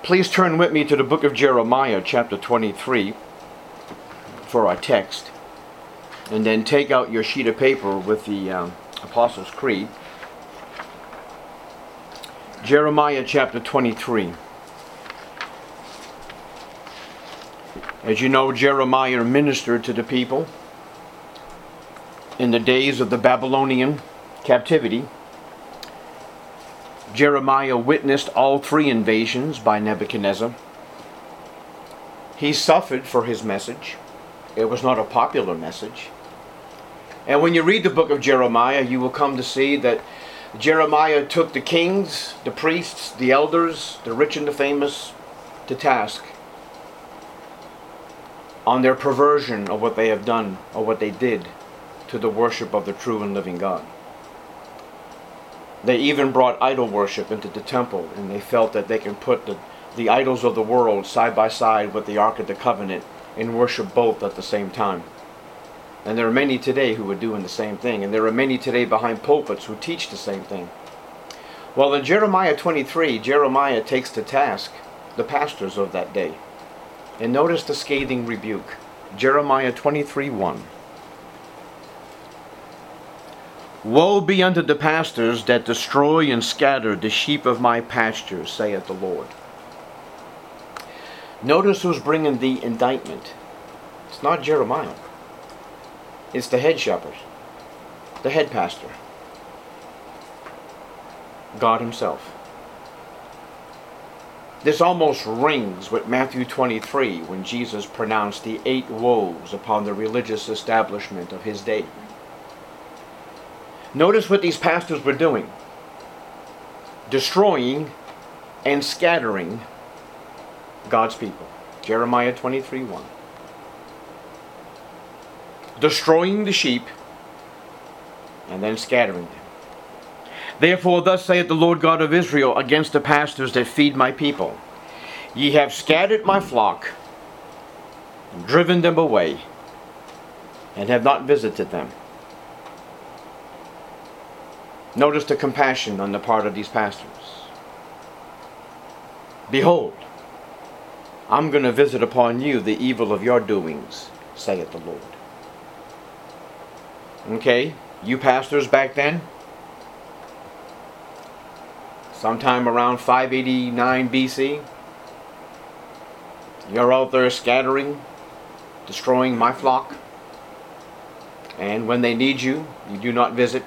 Please turn with me to the book of Jeremiah, chapter 23, for our text. And then take out your sheet of paper with the Apostles' Creed. Jeremiah, chapter 23. As you know, Jeremiah ministered to the people in the days of the Babylonian captivity. Jeremiah witnessed all three invasions by Nebuchadnezzar. He suffered for his message. It was not a popular message. And when you read the book of Jeremiah, you will come to see that Jeremiah took the kings, the priests, the elders, the rich and the famous to task on their perversion of what they have done or what they did to the worship of the true and living God. They even brought idol worship into the temple, and they felt that they can put the idols of the world side by side with the Ark of the Covenant and worship both at the same time. And there are many today who are doing the same thing, and there are many today behind pulpits who teach the same thing. Well, in Jeremiah 23, Jeremiah takes to task the pastors of that day. And notice the scathing rebuke. Jeremiah 23:1. Woe be unto the pastors that destroy and scatter the sheep of my pastures, saith the Lord. Notice who's bringing the indictment. It's not Jeremiah. It's the head shepherd, the head pastor, God himself. This almost rings with Matthew 23 when Jesus pronounced the 8 woes upon the religious establishment of his day. Notice what these pastors were doing. Destroying and scattering God's people. Jeremiah 23:1. Destroying the sheep and then scattering them. Therefore thus saith the Lord God of Israel against the pastors that feed my people. Ye have scattered my flock, and driven them away, and have not visited them. Notice the compassion on the part of these pastors. Behold, I'm going to visit upon you the evil of your doings, saith the Lord. Okay, you pastors back then, sometime around 589 BC, you're out there scattering, destroying my flock, and when they need you, you do not visit.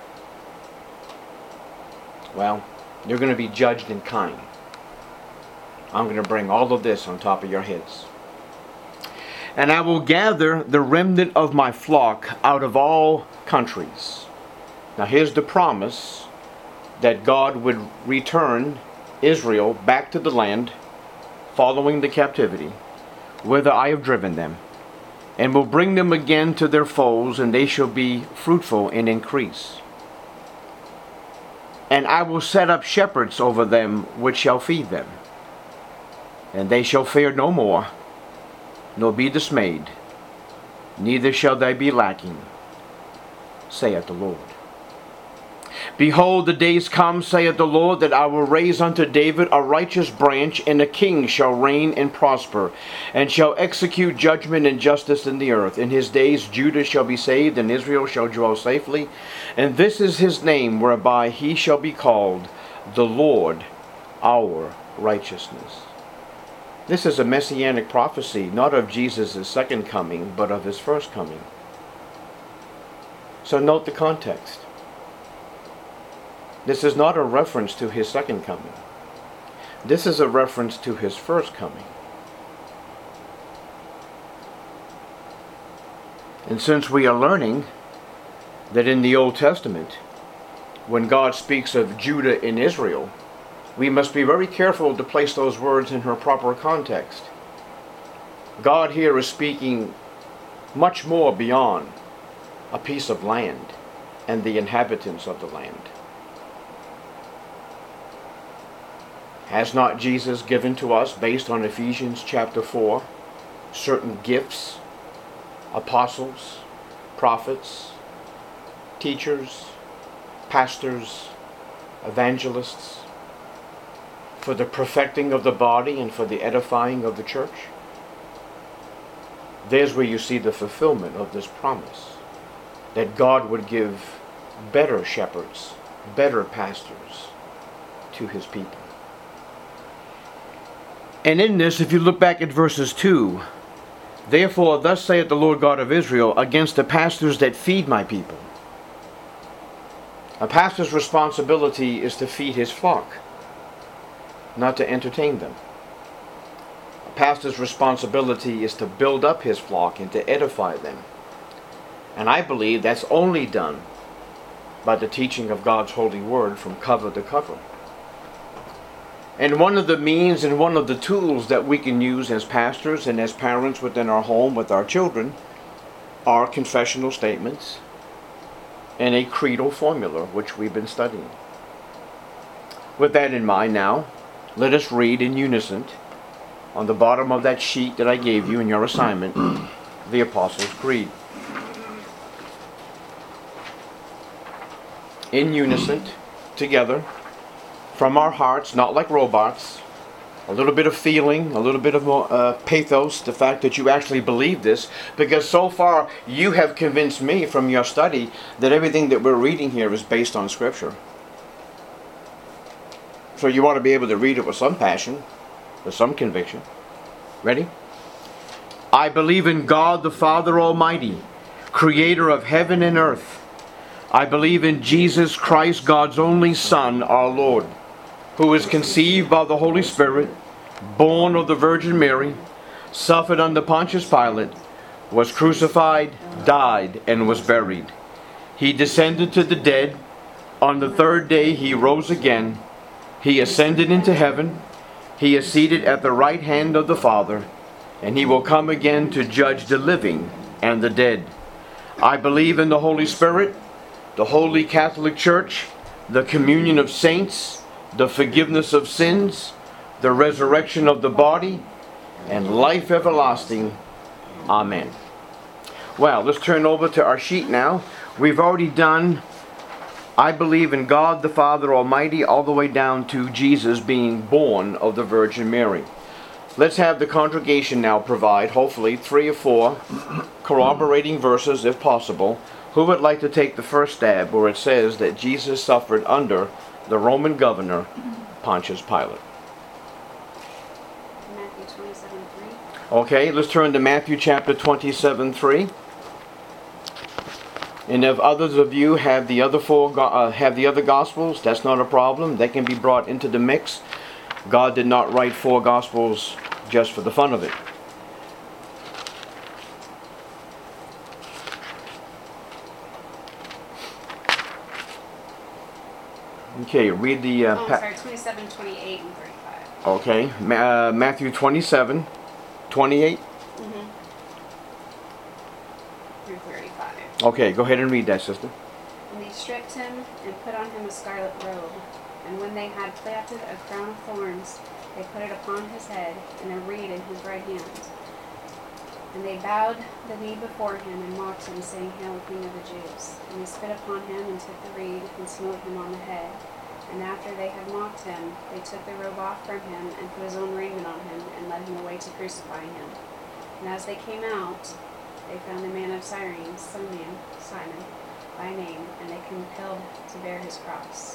Well, you're going to be judged in kind. I'm going to bring all of this on top of your heads. And I will gather the remnant of my flock out of all countries. Now here's the promise that God would return Israel back to the land following the captivity, whither I have driven them, and will bring them again to their foes, and they shall be fruitful and increase. And I will set up shepherds over them which shall feed them. And they shall fear no more, nor be dismayed, neither shall they be lacking, saith the Lord. Behold, the days come, saith the Lord, that I will raise unto David a righteous branch, and a king shall reign and prosper, and shall execute judgment and justice in the earth. In his days Judah shall be saved, and Israel shall dwell safely. And this is his name, whereby he shall be called the Lord our righteousness. This is a messianic prophecy, not of Jesus' second coming, but of his first coming. So note the context. This is not a reference to his second coming. This is a reference to his first coming. And since we are learning that in the Old Testament, when God speaks of Judah and Israel, we must be very careful to place those words in her proper context. God here is speaking much more beyond a piece of land and the inhabitants of the land. Has not Jesus given to us, based on Ephesians chapter 4, certain gifts, apostles, prophets, teachers, pastors, evangelists, for the perfecting of the body and for the edifying of the church. There's where you see the fulfillment of this promise, that God would give better shepherds, better pastors to his people. And in this, if you look back at verses 2, therefore thus saith the Lord God of Israel against the pastors that feed my people. A pastor's responsibility is to feed his flock, not to entertain them. A pastor's responsibility is to build up his flock and to edify them. And I believe that's only done by the teaching of God's holy word from cover to cover. And one of the means and one of the tools that we can use as pastors and as parents within our home with our children are confessional statements and a creedal formula, which we've been studying. With that in mind now, let us read in unison on the bottom of that sheet that I gave you in your assignment, the Apostles' Creed. In unison, together, from our hearts, not like robots, a little bit of feeling, a little bit of pathos, the fact that you actually believe this, because so far you have convinced me from your study that everything that we're reading here is based on Scripture. So you ought to be able to read it with some passion, with some conviction. Ready? I believe in God the Father Almighty, creator of heaven and earth. I believe in Jesus Christ, God's only Son, our Lord, who was conceived by the Holy Spirit, born of the Virgin Mary, suffered under Pontius Pilate, was crucified, died, and was buried. He descended to the dead. On the third day he rose again. He ascended into heaven. He is seated at the right hand of the Father, and he will come again to judge the living and the dead. I believe in the Holy Spirit, the Holy Catholic Church, the communion of saints, the forgiveness of sins, the resurrection of the body, and life everlasting. Amen. Well, let's turn over to our sheet now. We've already done, I believe in God the Father Almighty, all the way down to Jesus being born of the Virgin Mary. Let's have the congregation now provide, hopefully, 3 or 4 corroborating verses, if possible. Who would like to take the first stab where it says that Jesus suffered under the Roman governor, Pontius Pilate? Matthew 27:3. Okay, let's turn to Matthew chapter 27:3. And if others of you have the other have the other gospels, that's not a problem. They can be brought into the mix. God did not write 4 gospels just for the fun of it. Okay, read the... 27, 28, and 35. Okay, Matthew 27, 28. Through 35. Okay, go ahead and read that, sister. And they stripped him and put on him a scarlet robe. And when they had plaited a crown of thorns, they put it upon his head, and a reed in his right hand. And they bowed the knee before him and mocked him, saying, Hail, King of the Jews. And they spit upon him and took the reed and smote him on the head. And after they had mocked him, they took the robe off from him and put his own raiment on him and led him away to crucify him. And as they came out, they found a man of Cyrene, Simon, by name, and they compelled to bear his cross.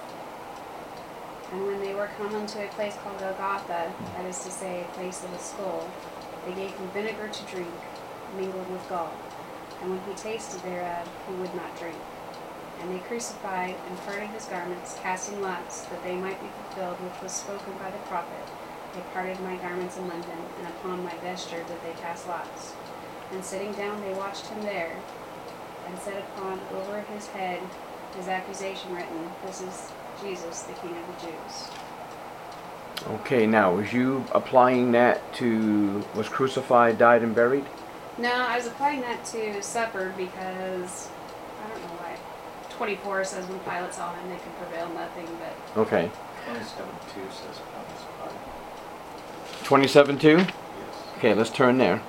And when they were come unto a place called Golgotha, that is to say, a place of a skull, they gave him vinegar to drink, mingled with gall. And when he tasted thereof, he would not drink. And they crucified and parted his garments, casting lots, that they might be fulfilled which was spoken by the prophet. They parted my garments in London, and upon my vesture did they cast lots. And sitting down they watched him there, and set upon over his head his accusation written, This is Jesus, the King of the Jews. Okay, now, was you applying that to was crucified, died, and buried? No, I was applying that to suffered because, I don't know why. 24 says when Pilate saw him, they could prevail nothing, but... Okay. 27:2 says Pontius Pilate. 27:2? Yes. Okay, let's turn there.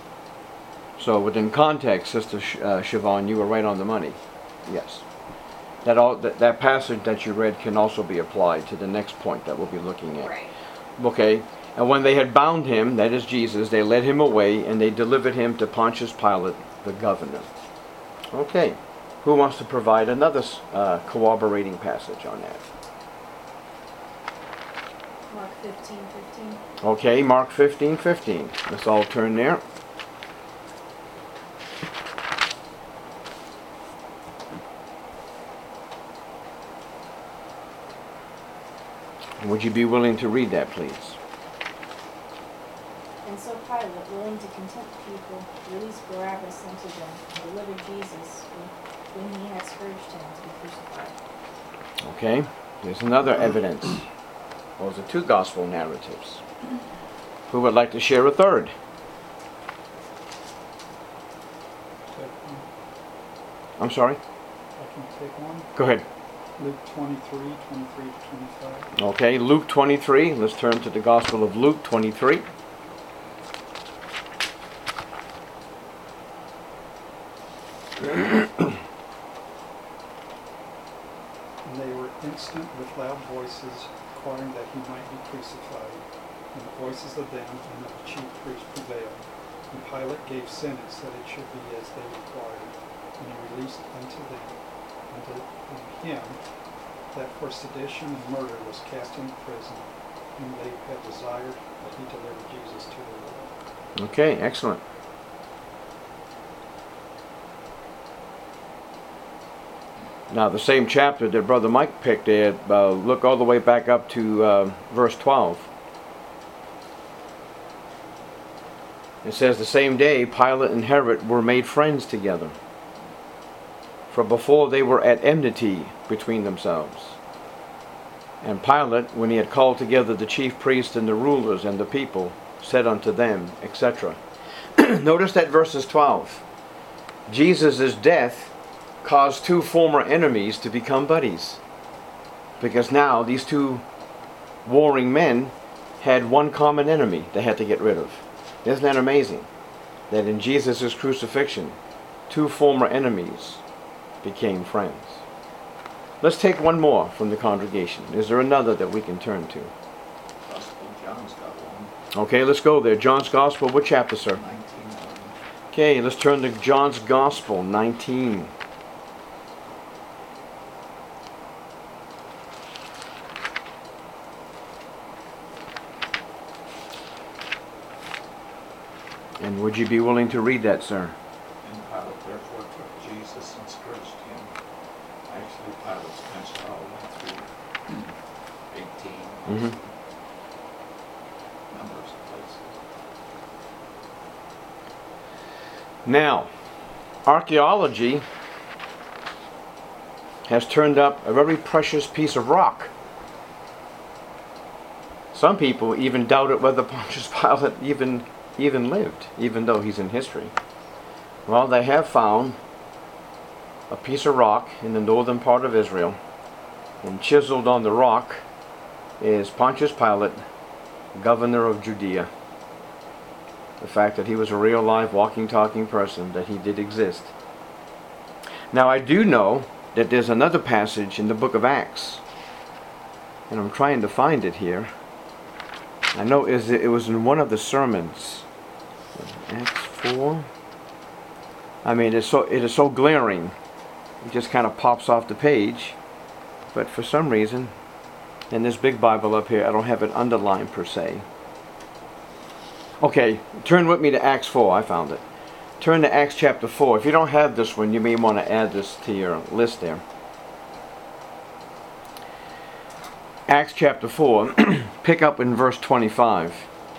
So within context, Sister Siobhan, you were right on the money. Yes. that passage that you read can also be applied to the next point that we'll be looking at. Right. Okay. And when they had bound him, that is Jesus, they led him away and they delivered him to Pontius Pilate, the governor. Okay. Who wants to provide another corroborating passage on that? Mark 15:15. Okay, Mark 15:15. Let's all turn there. Would you be willing to read that, please? And so Pilate, willing to content the people, released Barabbas unto them, and delivered Jesus, when he had scourged him, to be crucified. Okay, there's another evidence. Those are two gospel narratives. Who would like to share a third? I'm sorry? I can take one. Go ahead. Luke 23:23-25. Okay, Luke 23. Let's turn to the Gospel of Luke 23. And they were instant with loud voices, crying that he might be crucified. And the voices of them and of the chief priests prevailed. And Pilate gave sentence that it should be as they required. And he released unto him that for sedition and murder was cast into prison, whom they had desired that he deliver Jesus to the Lord. Okay, excellent. Now, the same chapter that Brother Mike picked at, look all the way back up to verse 12. It says, the same day Pilate and Herod were made friends together. For before they were at enmity between themselves. And Pilate, when he had called together the chief priests and the rulers and the people, said unto them, etc. Notice that verses 12. Jesus' death caused two former enemies to become buddies. Because now these two warring men had one common enemy they had to get rid of. Isn't that amazing? That in Jesus' crucifixion, two former enemies became friends. Let's take one more from the congregation. Is there another that we can turn to? Gospel, John's got one. Okay, let's go there. John's Gospel, what chapter, sir? 19. Okay, let's turn to John's Gospel, 19. And would you be willing to read that, sir? And Pilate therefore took Jesus and scourged him. Actually, Pilate's mentioned all the way through 18. Numbers of places. Now, archaeology has turned up a very precious piece of rock. Some people even doubted whether Pontius Pilate even lived, even though he's in history. Well, they have found a piece of rock in the northern part of Israel, and chiseled on the rock is Pontius Pilate, governor of Judea. The fact that he was a real live walking, talking person, that he did exist. Now, I do know that there's another passage in the book of Acts, and I'm trying to find it here. I know it was in one of the sermons. Acts 4. I mean, it is so glaring. It just kind of pops off the page. But for some reason, in this big Bible up here, I don't have it underlined per se. Okay, turn with me to Acts 4. I found it. Turn to Acts chapter 4. If you don't have this one, you may want to add this to your list there. Acts chapter 4, pick up in verse 25.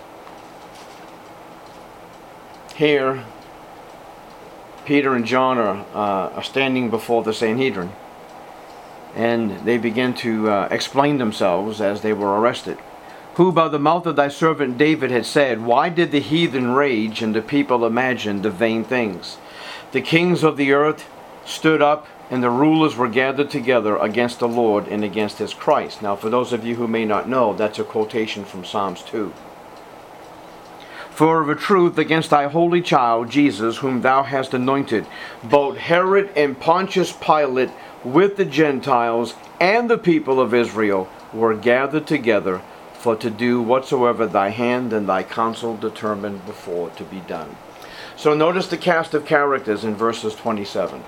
Here, Peter and John are standing before the Sanhedrin, and they begin to explain themselves as they were arrested. Who by the mouth of thy servant David had said, why did the heathen rage and the people imagine the vain things? The kings of the earth stood up, and the rulers were gathered together against the Lord and against his Christ. Now, for those of you who may not know, that's a quotation from Psalms 2. For of a truth against thy holy child, Jesus, whom thou hast anointed, both Herod and Pontius Pilate with the Gentiles and the people of Israel were gathered together for to do whatsoever thy hand and thy counsel determined before to be done. So notice the cast of characters in verses 27.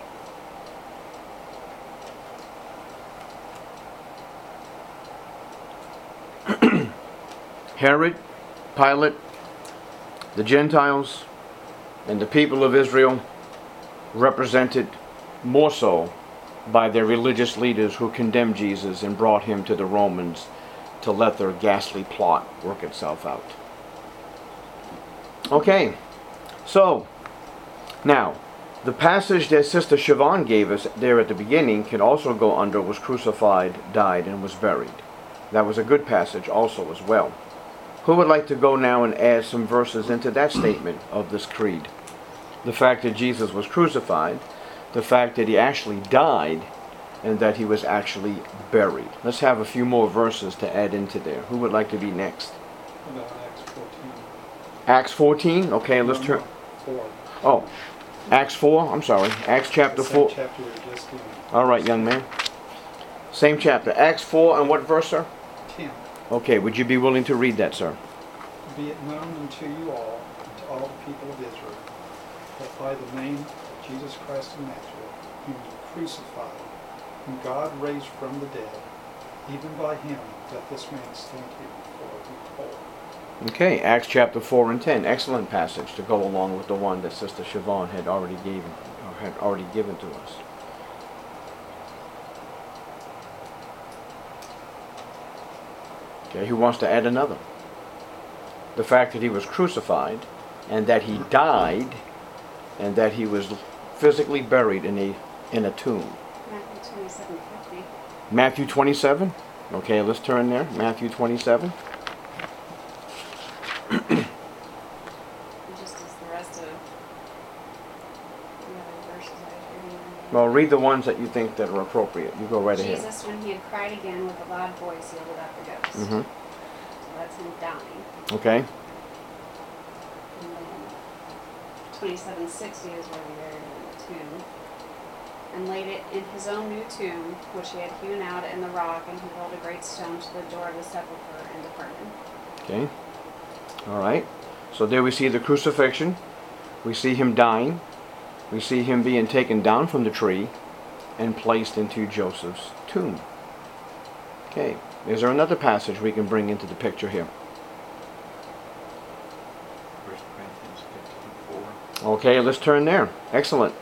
Herod, Pilate, the Gentiles, and the people of Israel, represented more so by their religious leaders who condemned Jesus and brought him to the Romans to let their ghastly plot work itself out. Okay, so now the passage that Sister Siobhan gave us there at the beginning can also go under was crucified, died, and was buried. That was a good passage also as well. Who would like to go now and add some verses into that statement of this creed? The fact that Jesus was crucified, the fact that he actually died, and that he was actually buried. Let's have a few more verses to add into there. Who would like to be next? About Acts 14. Acts 14? Okay, let's turn. 4. Oh, Acts 4? I'm sorry. Acts chapter The same 4. chapter we were just in. All right, young man. Same chapter. Acts 4 and what verse, sir? 10. Okay, would you be willing to read that, sir? Be it known unto you all, and to all the people of Israel, that by the name of Jesus Christ of Nazareth, whom you crucified, whom God raised from the dead, even by him that this man stand here before you whole. Okay, Acts chapter 4 and 10. Excellent passage to go along with the one that Sister Siobhan had already given to us. Okay, who wants to add another? The fact that he was crucified, and that he died, and that he was physically buried in a tomb. Matthew 27:50. Matthew 27. Okay, let's turn there. Matthew 27. Just as the rest of the other verses I was reading. Well, read the ones that you think that are appropriate. You go right ahead. Jesus, when he had cried again with a loud voice, yielded up the ghost. Mm-hmm. So that's him dying. Okay. And then 2760 is where we buried him in the tomb. And laid it in his own new tomb, which he had hewn out in the rock, and he rolled a great stone to the door of the sepulchre and departed. Okay. All right. So there we see the crucifixion. We see him dying. We see him being taken down from the tree and placed into Joseph's tomb. Okay. Is there another passage we can bring into the picture here? 1 Corinthians 15:4. Okay, let's turn there. Excellent.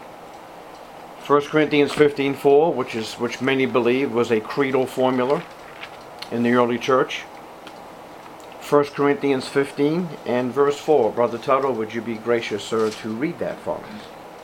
1 Corinthians 15:4, which many believe was a creedal formula in the early church. 1 Corinthians 15 and verse 4. Brother Tuttle, would you be gracious, sir, to read that for us?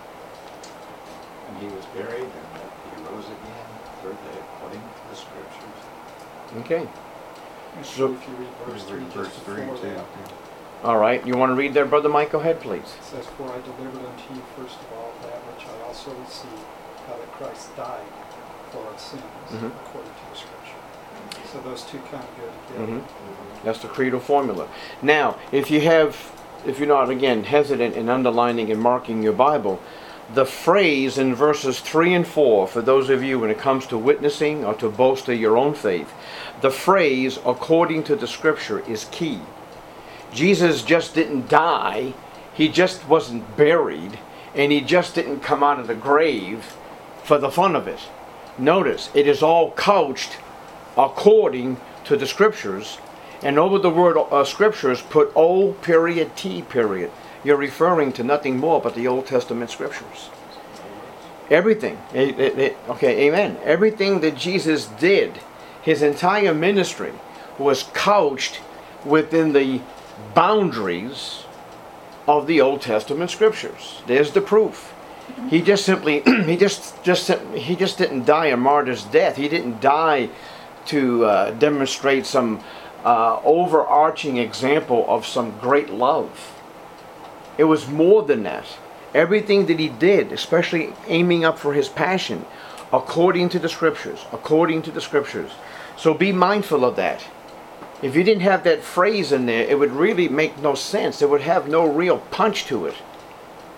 And he was buried, and that he rose again, third day, according to the scriptures. Okay. So if you read verse 3 Verse just 3 before too. that, All right. You want to read there, Brother Mike? Go ahead, please. it says, For I delivered unto you first of all that which I also received, how that Christ died for our sins, Mhm. according to the scripture. So those two kind of go together. Mhm. That's the creedal formula. Now, if you're not, again, hesitant in underlining and marking your Bible, the phrase in verses 3 and 4, for those of you when it comes to witnessing or to boast of your own faith, the phrase, according to the scripture, is key. Jesus just didn't die, he just wasn't buried, and he just didn't come out of the grave for the fun of it. Notice, it is all couched according to the scriptures, and over the word scriptures put O period T period. You're referring to nothing more but the Old Testament scriptures. Everything. Okay, amen. Everything that Jesus did, his entire ministry, was couched within the boundaries of the Old Testament scriptures. There's the proof. He just simply, he just didn't die a martyr's death. He didn't die to demonstrate some overarching example of some great love. It was more than that. Everything that he did, especially aiming up for his passion, according to the scriptures, according to the scriptures. So be mindful of that. If you didn't have that phrase in there, it would really make no sense. It would have no real punch to it.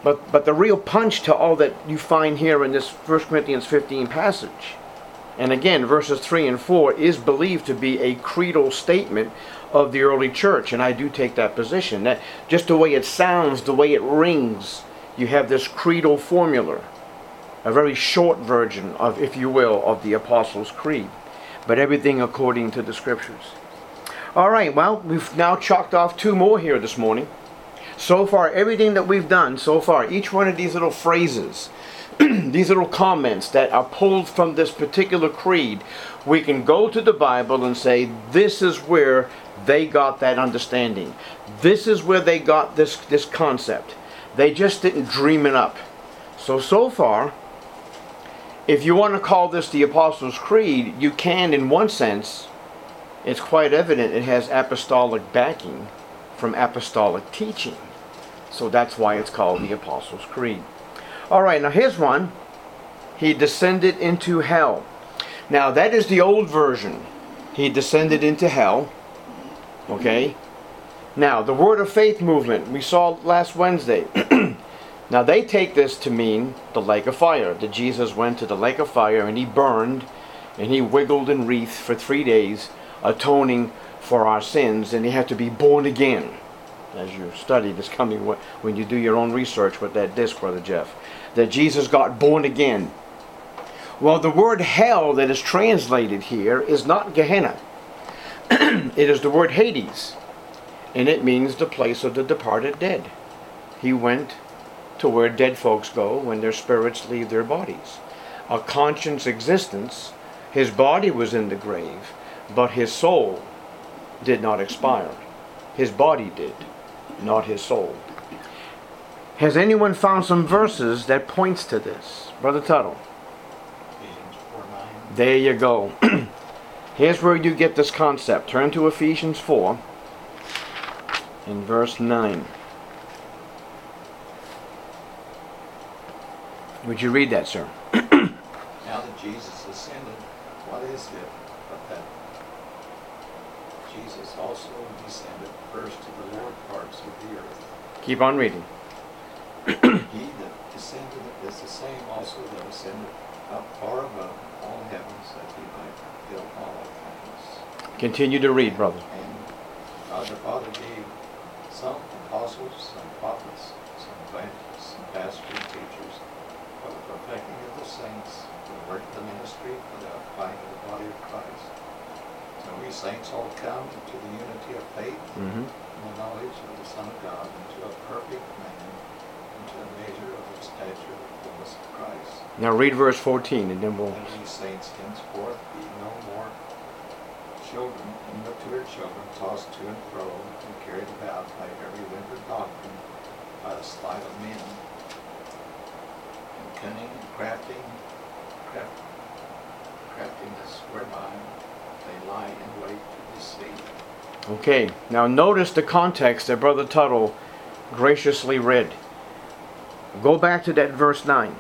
But the real punch to all that you find here in this 1 Corinthians 15 passage, and again, verses 3 and 4, is believed to be a creedal statement of the early church, and I do take that position. That just the way it sounds, the way it rings, you have this creedal formula, a very short version of, if you will, of the Apostles' Creed, but everything according to the Scriptures. All right, well, we've now chalked off 2 more here this morning. So far, everything that we've done so far, each one of these little phrases, these little comments that are pulled from this particular creed, we can go to the Bible and say, this is where they got that understanding. This is where they got this concept. They just didn't dream it up. So far, if you want to call this the Apostles' Creed, you can in one sense. It's quite evident it has apostolic backing from apostolic teaching. So that's why it's called the Apostles' Creed. All right, now here's one. He descended into hell. Now that is the old version. He descended into hell. Okay. Now the Word of Faith movement we saw last Wednesday. Now they take this to mean the lake of fire. That Jesus went to the lake of fire and he burned and he wiggled and wreathed for 3 days, atoning for our sins, and he had to be born again. As you study this coming, when you do your own research with that disc, Brother Jeff, that Jesus got born again. Well, the word hell that is translated here is not Gehenna. It is the word Hades, and it means the place of the departed dead. He went to where dead folks go when their spirits leave their bodies. A conscious existence. His body was in the grave, but his soul did not expire. His body did, not his soul. Has anyone found some verses that points to this? Brother Tuttle. Ephesians 4:9. There you go. Here's where you get this concept. Turn to Ephesians 4 in verse 9. Would you read that, sir? Now that Jesus ascended, what is it but that Jesus also descended first to the lower parts of the earth? Keep on reading. He that descended is the same also that ascended up far above all heavens, that he might fill all things. Continue to read, brother. And God the Father gave some apostles, some prophets, some evangelists, some pastors and teachers, for the perfecting of the saints, for the work of the ministry, for the edifying of the body of Christ. So we saints all come to the unity of faith and the knowledge of the Son of God, into a perfect man, into the measure of the stature of the fullness of Christ. Now read verse 14 and then we'll... And we saints henceforth be no more children, immature children, tossed to and fro, and carried about by every wind of doctrine, by the sleight of men, and cunning and craftiness whereby they lie in wait to deceive. Okay, now notice the context that Brother Tuttle graciously read. Go back to that verse 9.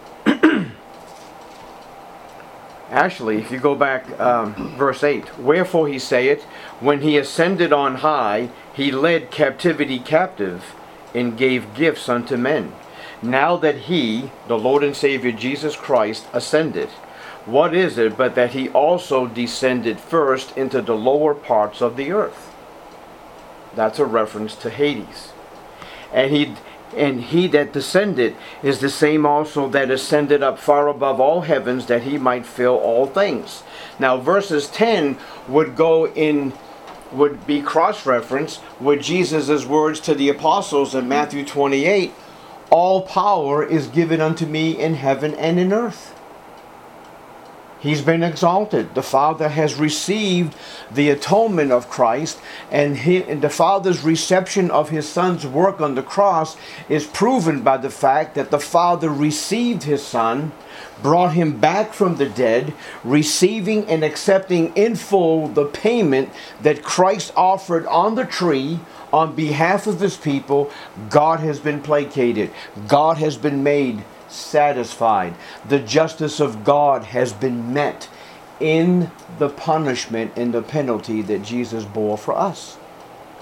Actually, if you go back, verse 8. Wherefore he saith, when he ascended on high, he led captivity captive, and gave gifts unto men. Now that he, the Lord and Savior Jesus Christ, ascended, what is it but that he also descended first into the lower parts of the earth? That's a reference to Hades. And he that descended is the same also that ascended up far above all heavens, that he might fill all things. Now verses 10 would be cross-referenced with Jesus' words to the apostles in Matthew 28. All power is given unto me in heaven and in earth. He's been exalted. The Father has received the atonement of Christ, and the Father's reception of His Son's work on the cross is proven by the fact that the Father received His Son, brought Him back from the dead, receiving and accepting in full the payment that Christ offered on the tree on behalf of His people. God has been placated. God has been made satisfied. The justice of God has been met in the punishment and the penalty that Jesus bore for us.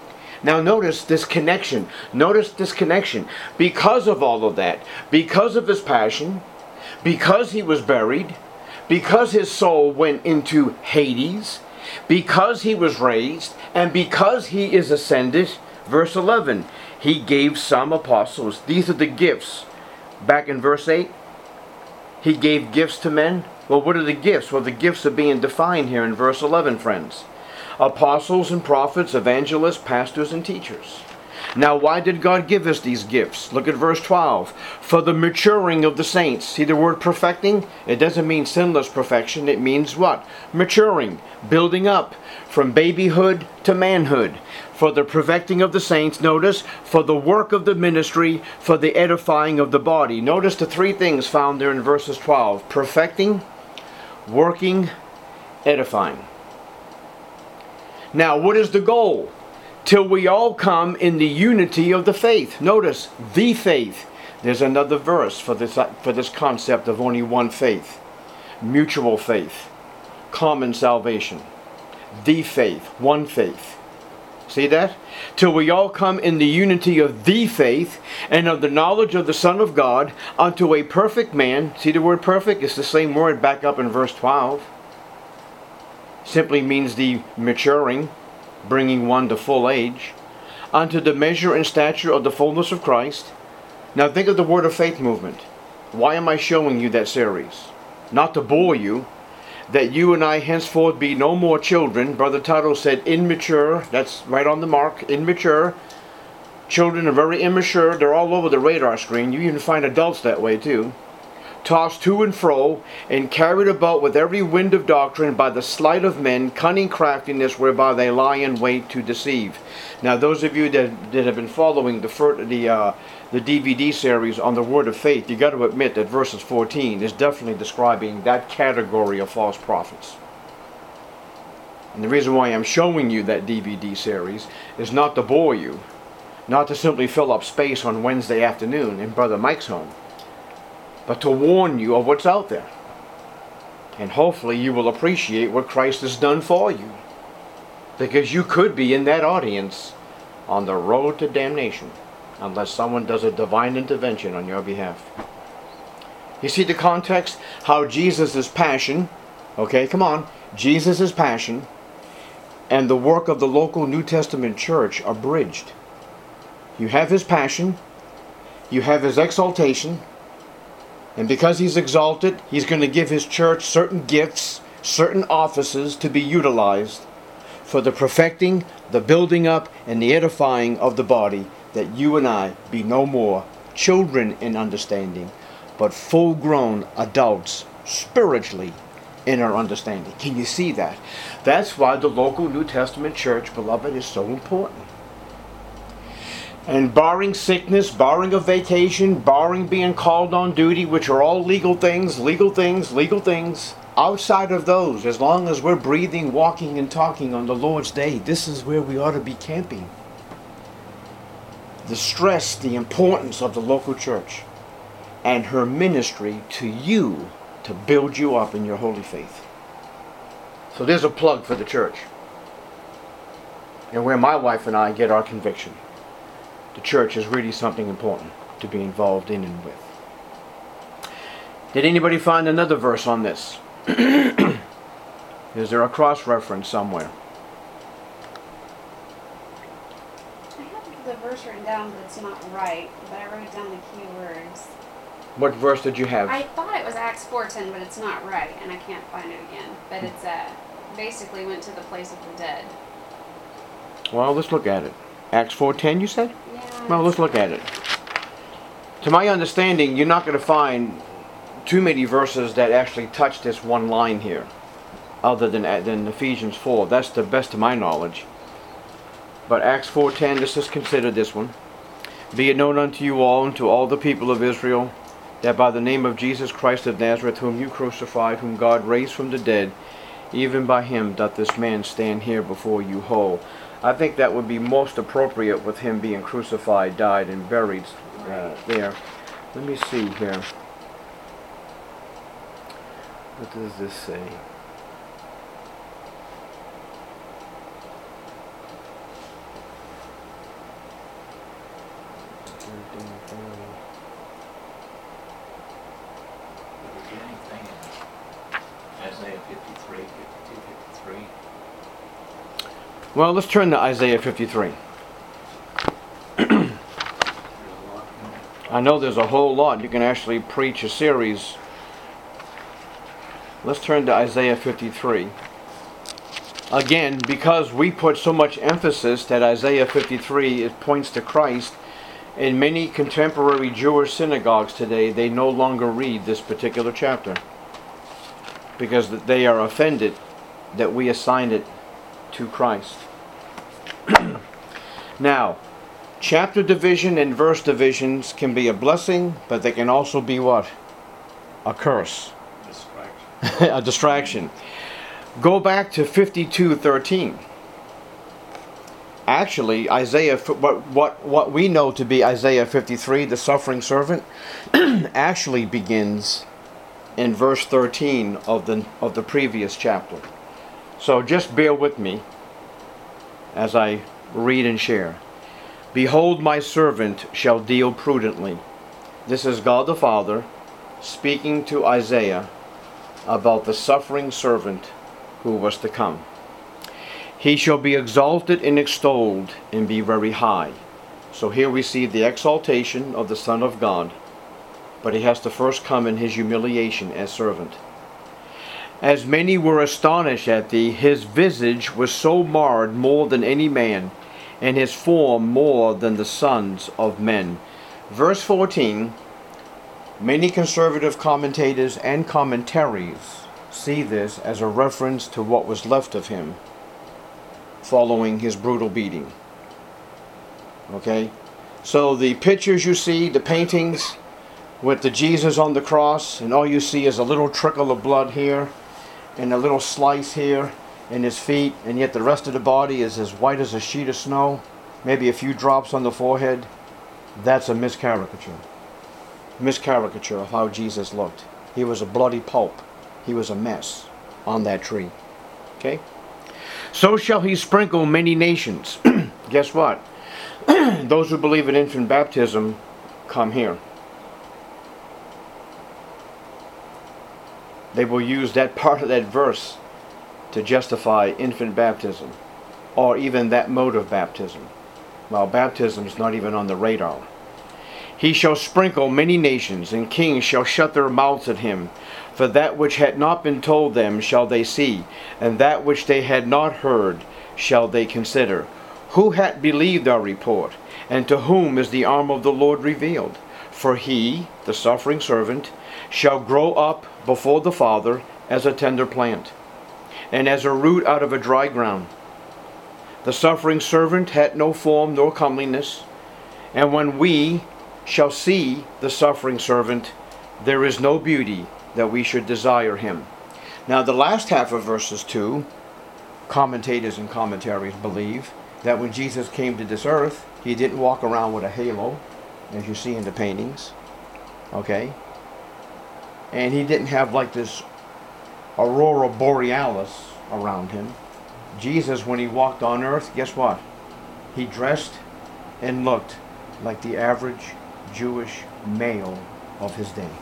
Now notice this connection. Notice this connection. Because of all of that, because of his passion, because he was buried, because his soul went into Hades, because he was raised, and because he is ascended, verse 11, he gave some apostles. These are the gifts. Back in verse 8, he gave gifts to men. Well, what are the gifts? Well, the gifts are being defined here in verse 11, friends. Apostles and prophets, evangelists, pastors, and teachers. Now, why did God give us these gifts? Look at verse 12. For the maturing of the saints. See the word perfecting? It doesn't mean sinless perfection. It means what? Maturing, building up, from babyhood to manhood. For the perfecting of the saints, notice, for the work of the ministry, for the edifying of the body. Notice the three things found there in verses 12. Perfecting, working, edifying. Now, what is the goal? Till we all come in the unity of the faith. Notice, the faith. There's another verse for this concept of only one faith. Mutual faith. Common salvation. The faith. One faith. See that? Till we all come in the unity of the faith and of the knowledge of the Son of God unto a perfect man. See the word perfect? It's the same word back up in verse 12. Simply means the maturing, bringing one to full age, unto the measure and stature of the fullness of Christ. Now think of the Word of Faith movement. Why am I showing you that series? Not to bore you, that you and I henceforth be no more children. Brother Tuttle said immature. That's right on the mark. Immature. Children are very immature. They're all over the radar screen. You even find adults that way too. Tossed to and fro, and carried about with every wind of doctrine by the sleight of men, cunning craftiness whereby they lie in wait to deceive. Now those of you that have been following the DVD series on the Word of Faith, you got to admit that verses 14 is definitely describing that category of false prophets. And the reason why I'm showing you that DVD series is not to bore you, not to simply fill up space on Wednesday afternoon in Brother Mike's home, but to warn you of what's out there. And hopefully you will appreciate what Christ has done for you. Because you could be in that audience on the road to damnation unless someone does a divine intervention on your behalf. You see the context? How Jesus' passion, okay, come on, Jesus' passion and the work of the local New Testament church are bridged. You have his passion, you have his exaltation, and because he's exalted, he's going to give his church certain gifts, certain offices to be utilized for the perfecting, the building up, and the edifying of the body, that you and I be no more children in understanding, but full-grown adults spiritually in our understanding. Can you see that? That's why the local New Testament church, beloved, is so important. And barring sickness, barring a vacation, barring being called on duty, which are all legal things, outside of those, as long as we're breathing, walking, and talking on the Lord's day, this is where we ought to be camping. The stress, the importance of the local church and her ministry to you to build you up in your holy faith. So there's a plug for the church. And where my wife and I get our conviction. The church is really something important to be involved in and with. Did anybody find another verse on this? Is there a cross-reference somewhere? I have the verse written down, but it's not right. But I wrote down the key words. What verse did you have? I thought it was Acts 4:10, but it's not right, and I can't find it again. But it's basically went to the place of the dead. Well, let's look at it. Acts 4:10, you said? Yeah. Well, let's look at it. To my understanding, you're not going to find too many verses that actually touch this one line here, other than Ephesians 4. That's the best of my knowledge. But Acts 4:10, let's just consider this one. Be it known unto you all and to all the people of Israel, that by the name of Jesus Christ of Nazareth, whom you crucified, whom God raised from the dead, even by him doth this man stand here before you whole. I think that would be most appropriate with him being crucified, died, and buried there. Let me see here. What does this say? Did we get anything in Isaiah 53, 52, 53? Well, let's turn to Isaiah 53. There's a lot in there. I know there's a whole lot. You can actually preach a series. Let's turn to Isaiah 53. Again, because we put so much emphasis that Isaiah 53 it points to Christ, in many contemporary Jewish synagogues today, they no longer read this particular chapter because they are offended that we assign it to Christ. Now, chapter division and verse divisions can be a blessing, but they can also be what? A curse. Distraction. A distraction. Go back to 52:13. Actually, Isaiah, what we know to be Isaiah 53, the suffering servant, actually begins in verse 13 of the previous chapter. So just bear with me as I read and share. Behold, my servant shall deal prudently. This is God the Father speaking to Isaiah about the suffering servant who was to come. He shall be exalted and extolled and be very high. So here we see the exaltation of the Son of God, but he has to first come in his humiliation as servant. As many were astonished at thee, his visage was so marred more than any man, and his form more than the sons of men. Verse 14, many conservative commentators and commentaries see this as a reference to what was left of him following his brutal beating. Okay? So the pictures you see, the paintings with the Jesus on the cross, and all you see is a little trickle of blood here, and a little slice here in his feet, and yet the rest of the body is as white as a sheet of snow, maybe a few drops on the forehead. That's a miscaricature. Miscaricature of how Jesus looked. He was a bloody pulp. He was a mess on that tree. Okay? So shall he sprinkle many nations. Guess what? Those who believe in infant baptism come here. They will use that part of that verse to justify infant baptism, or even that mode of baptism. Well, baptism is not even on the radar. He shall sprinkle many nations, and kings shall shut their mouths at him. For that which had not been told them shall they see, and that which they had not heard shall they consider. Who hath believed our report, and to whom is the arm of the Lord revealed? For he, the suffering servant, shall grow up before the Father as a tender plant, and as a root out of a dry ground. The suffering servant had no form nor comeliness, and when we shall see the suffering servant, there is no beauty that we should desire him. Now the last half of verses 2, commentators and commentaries believe that when Jesus came to this earth, he didn't walk around with a halo, as you see in the paintings. Okay? And he didn't have like this aurora borealis around him. Jesus, when he walked on earth, guess what? He dressed and looked like the average Jewish male of his day.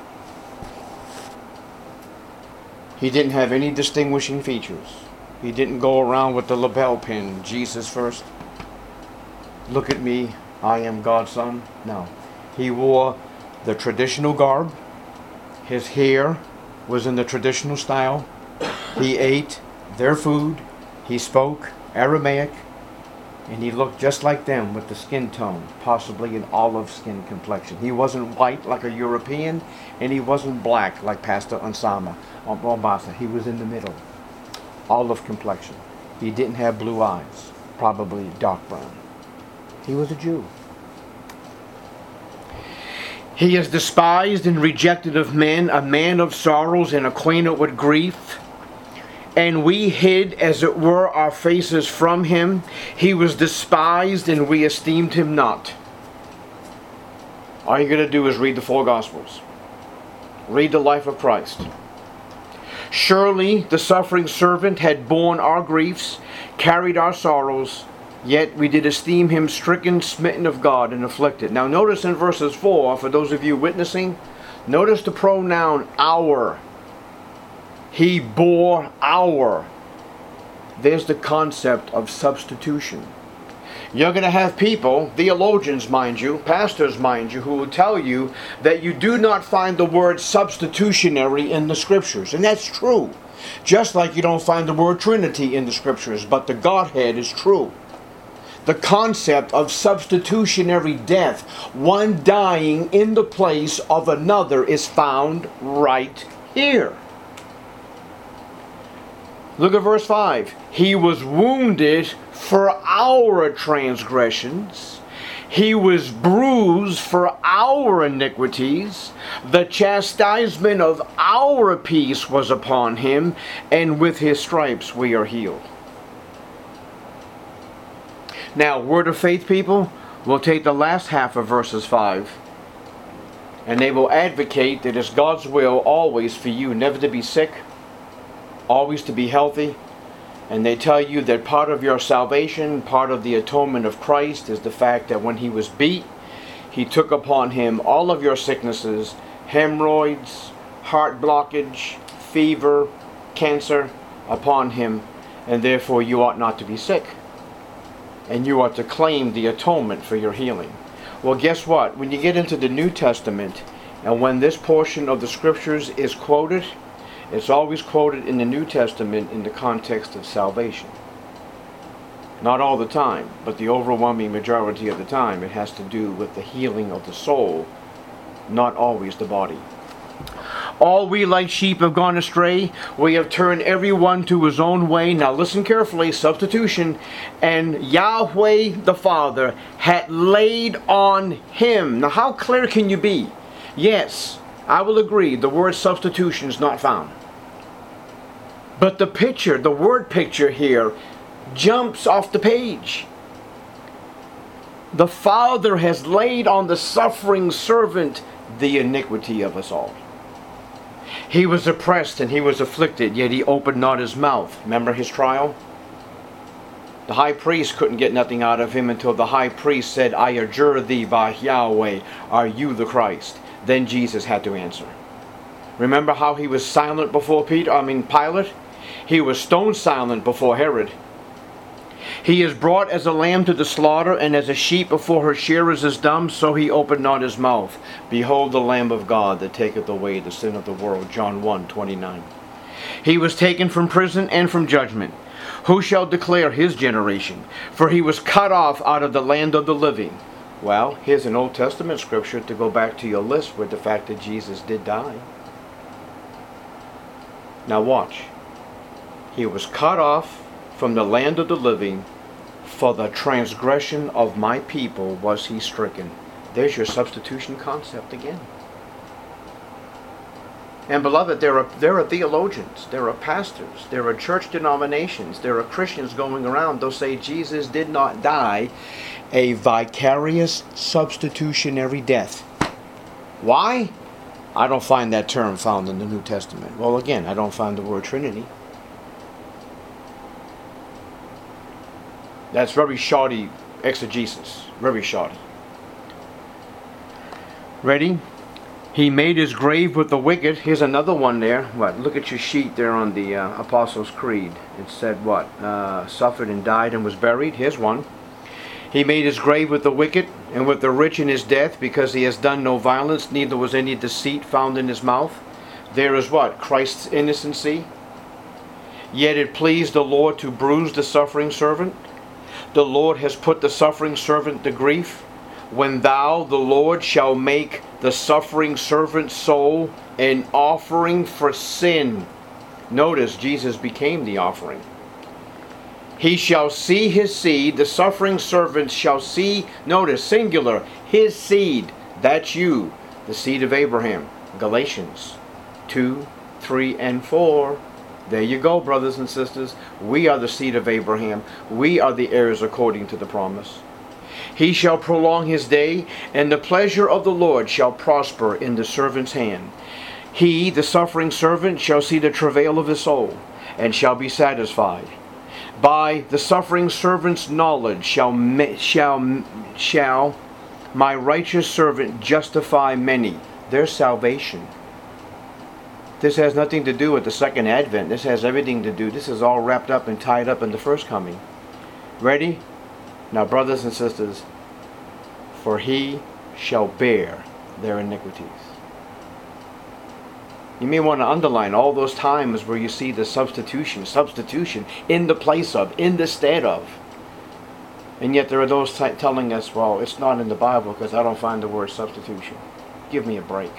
He didn't have any distinguishing features. He didn't go around with the lapel pin, Jesus first. Look at me, I am God's son. No. He wore the traditional garb. His hair was in the traditional style. He ate their food. He spoke Aramaic. And he looked just like them with the skin tone, possibly an olive skin complexion. He wasn't white like a European, and he wasn't black like Pastor Ansama or Bombasa. He was in the middle, olive complexion. He didn't have blue eyes, probably dark brown. He was a Jew. He is despised and rejected of men, a man of sorrows and acquainted with grief. And we hid, as it were, our faces from him. He was despised, and we esteemed him not. All you're going to do is read the four Gospels. Read the life of Christ. Surely the suffering servant had borne our griefs, carried our sorrows, Yet we did esteem him stricken, smitten of God, and afflicted. Now notice in verses 4, for those of you witnessing, notice the pronoun our. He bore our. There's the concept of substitution. You're going to have people, theologians mind you, pastors mind you, who will tell you that you do not find the word substitutionary in the scriptures. And that's true. Just like you don't find the word Trinity in the scriptures, but the Godhead is true. The concept of substitutionary death, one dying in the place of another, is found right here. Look at verse 5. He was wounded for our transgressions. He was bruised for our iniquities. The chastisement of our peace was upon him, and with his stripes we are healed. Now, word of faith people will take the last half of verses 5, and they will advocate that it's God's will always for you never to be sick, always to be healthy. And they tell you that part of your salvation, part of the atonement of Christ, is the fact that when he was beat, he took upon him all of your sicknesses, hemorrhoids, heart blockage, fever, cancer, upon him, and therefore you ought not to be sick. And you ought to claim the atonement for your healing. Well, guess what? When you get into the New Testament, and when this portion of the scriptures is quoted, it's always quoted in the New Testament in the context of salvation. Not all the time, but the overwhelming majority of the time it has to do with the healing of the soul, not always the body. All we like sheep have gone astray. We have turned everyone to his own way. Now listen carefully, substitution. And Yahweh the Father had laid on him. Now how clear can you be? Yes, I will agree, the word substitution is not found. But the picture, the word picture here, jumps off the page. The Father has laid on the suffering servant the iniquity of us all. He was oppressed and he was afflicted, yet he opened not his mouth. Remember his trial? The high priest couldn't get nothing out of him until the high priest said, I adjure thee by Yahweh, are you the Christ? Then Jesus had to answer. Remember how he was silent before Pilate? He was stone silent before Herod. He is brought as a lamb to the slaughter, and as a sheep before her shearers is dumb, so he opened not his mouth. Behold the Lamb of God that taketh away the sin of the world. John 1:29. He was taken from prison and from judgment. Who shall declare his generation? For he was cut off out of the land of the living. Well, here's an Old Testament scripture to go back to your list with the fact that Jesus did die. Now watch. He was cut off from the land of the living, for the transgression of my people was he stricken. There's your substitution concept again. And beloved, there are theologians, there are pastors, there are church denominations, there are Christians going around. They'll say Jesus did not die a vicarious substitutionary death. Why? I don't find that term found in the New Testament. Well, again, I don't find the word Trinity. That's very shoddy exegesis. Very shoddy. Ready? He made his grave with the wicked. Here's another one there. What? Look at your sheet there on the Apostles' Creed. It said what? Suffered and died and was buried. Here's one. He made his grave with the wicked and with the rich in his death, because he has done no violence, neither was any deceit found in his mouth. There is what? Christ's innocency. Yet it pleased the Lord to bruise the suffering servant. The Lord has put the suffering servant to grief. When thou, the Lord, shall make the suffering servant's soul an offering for sin. Notice, Jesus became the offering. He shall see his seed. The suffering servant shall see, notice, singular, his seed. That's you, the seed of Abraham. Galatians 2, 3, and 4. There you go, brothers and sisters. We are the seed of Abraham. We are the heirs according to the promise. He shall prolong his day, and the pleasure of the Lord shall prosper in the servant's hand. He, the suffering servant, shall see the travail of his soul, and shall be satisfied. By the suffering servant's knowledge shall my righteous servant justify many. There's salvation. This has nothing to do with the second advent. This has everything to do. This is all wrapped up and tied up in the first coming. Ready? Now, brothers and sisters, for he shall bear their iniquities. You may want to underline all those times where you see the substitution, in the place of, in the stead of. And yet there are those telling us, well, it's not in the Bible because I don't find the word substitution. Give me a break.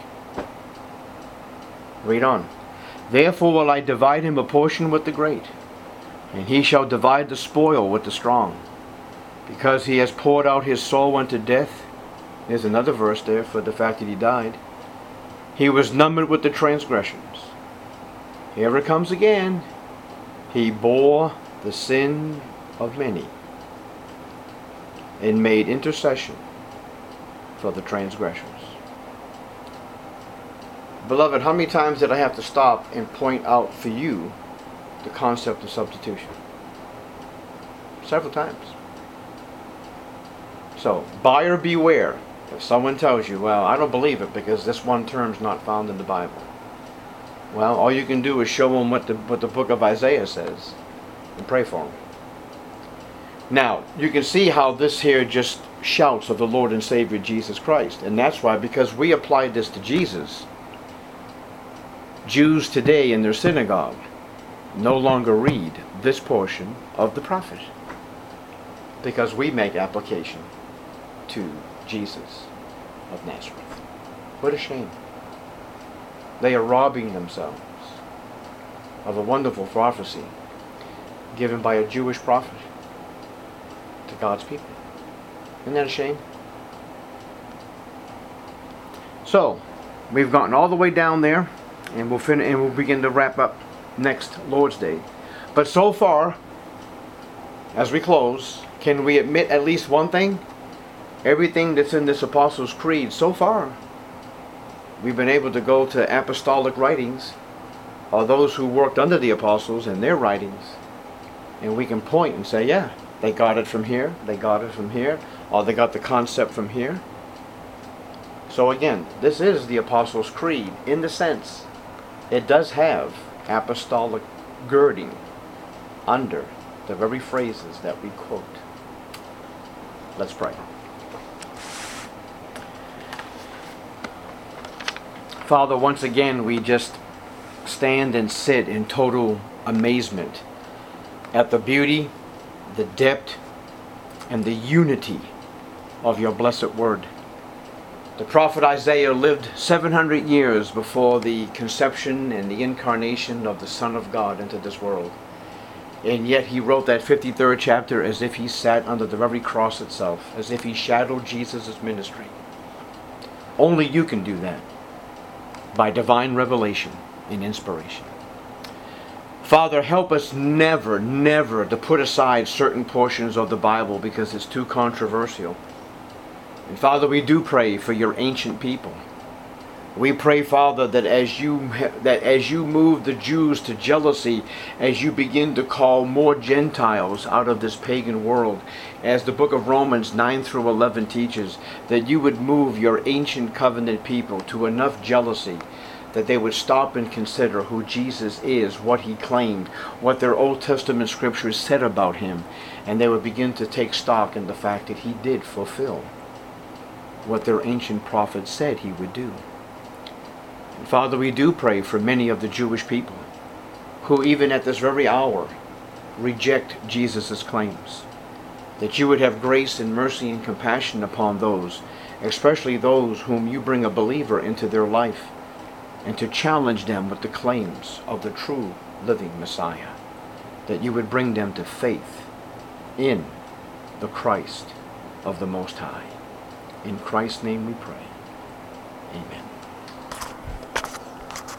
Read on. Therefore will I divide him a portion with the great, and he shall divide the spoil with the strong, because he has poured out his soul unto death. There's another verse there for the fact that he died. He was numbered with the transgressions. Here it comes again. He bore the sin of many, and made intercession for the transgressors. Beloved, how many times did I have to stop and point out for you the concept of substitution? Several times. So, buyer beware. If someone tells you, well, I don't believe it because this one term's not found in the Bible. Well, all you can do is show them what the book of Isaiah says and pray for them. Now, you can see how this here just shouts of the Lord and Savior Jesus Christ. And that's why, because we applied this to Jesus, Jews today in their synagogue no longer read this portion of the prophet, because we make application to Jesus of Nazareth. What a shame. They are robbing themselves of a wonderful prophecy given by a Jewish prophet to God's people. Isn't that a shame? So, we've gotten all the way down there, and we'll begin to wrap up next Lord's Day. But so far, as we close, can we admit at least one thing? Everything that's in this Apostles' Creed so far, we've been able to go to apostolic writings, or those who worked under the apostles in their writings, and we can point and say, yeah, they got it from here, they got it from here, or they got the concept from here. So again, this is the Apostles' Creed in the sense it does have apostolic girding under the very phrases that we quote. Let's pray. Father, once again we just stand and sit in total amazement at the beauty, the depth, and the unity of your blessed word. The prophet Isaiah lived 700 years before the conception and the incarnation of the Son of God into this world. And yet he wrote that 53rd chapter as if he sat under the very cross itself, as if he shadowed Jesus' ministry. Only you can do that, by divine revelation and inspiration. Father, help us never to put aside certain portions of the Bible because it's too controversial. And Father, we do pray for your ancient people. We pray, Father, that as you move the Jews to jealousy, as you begin to call more Gentiles out of this pagan world, as the book of Romans 9 through 11 teaches, that you would move your ancient covenant people to enough jealousy that they would stop and consider who Jesus is, what he claimed, what their Old Testament scriptures said about him, and they would begin to take stock in the fact that he did fulfill what their ancient prophets said he would do. And Father, we do pray for many of the Jewish people who even at this very hour reject Jesus' claims, that you would have grace and mercy and compassion upon those, especially those whom you bring a believer into their life, and to challenge them with the claims of the true living Messiah, that you would bring them to faith in the Christ of the Most High. In Christ's name we pray. Amen.